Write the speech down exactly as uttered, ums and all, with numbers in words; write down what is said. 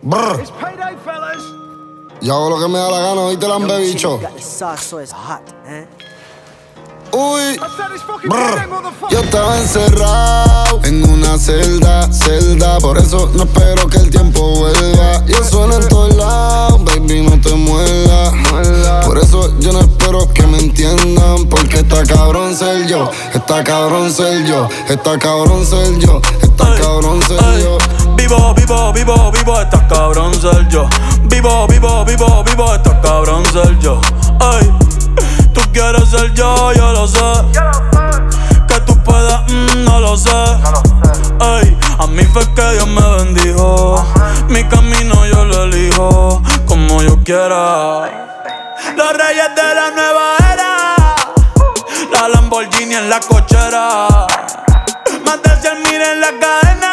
Brr. Yo hago lo que me da la gana, oíste, lambe bicho. Uy, brr. Yo estaba encerrado en una celda, celda. Por eso no espero que el tiempo vuelva. Yo sueno en todos lados, baby, no te muerdas. Por eso yo no espero que me entiendan. Porque está cabrón ser yo, está cabrón ser yo, está cabrón ser yo, está cabrón ser yo. Vivo, vivo, vivo, vivo, está cabrón ser yo. Vivo, vivo, vivo, vivo, está cabrón ser yo. Ay, tú quieres ser yo, yo lo sé. Que tú puedas, mm, no lo sé. Ay, a mí fue que Dios me bendijo. Mi camino yo lo elijo como yo quiera. Los reyes de la nueva era, la Lamborghini en la cochera, más de cien mil en la cadena.